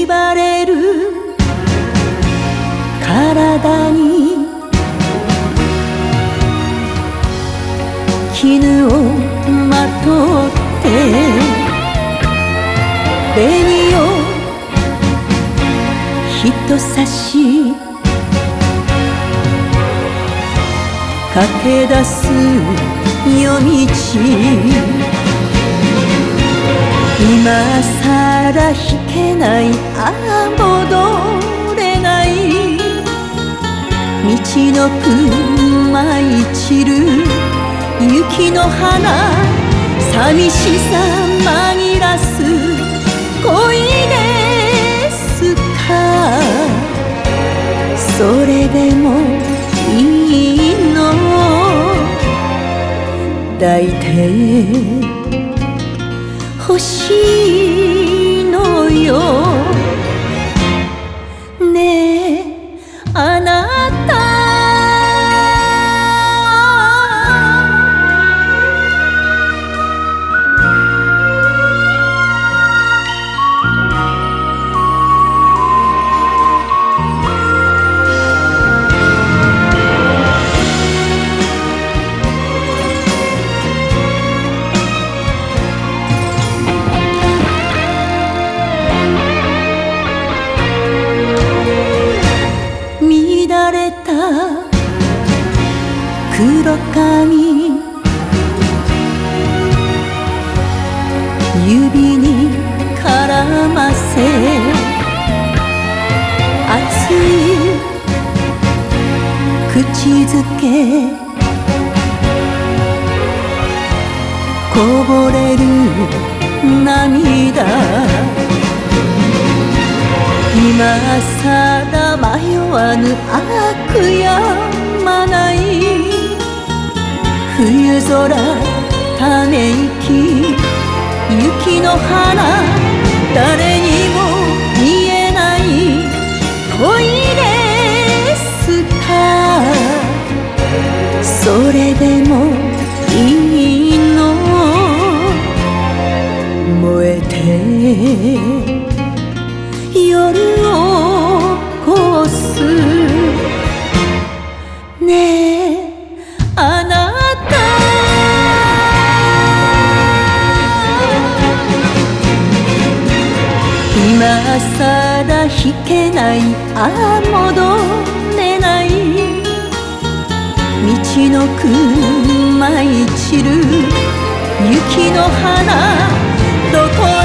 縛れる体に絹をまとって紅を人差し駆け出す夜道、今さら引けない、戻れない道のく舞い散る雪の花、寂しさ紛らす恋ですか。それでもいいの、抱いて欲しいのよ。ねえあなた、乱れた黒髪、指に絡ませ熱い口づけ、こぼれる涙、今さら迷わぬ悪やまない、冬空ため息、雪の花、誰にも言えない恋ですか。それでもいいの、燃えて夜を越す。ねえあなた、今さら引けない、戻れない道のく舞い散る雪の花、どこ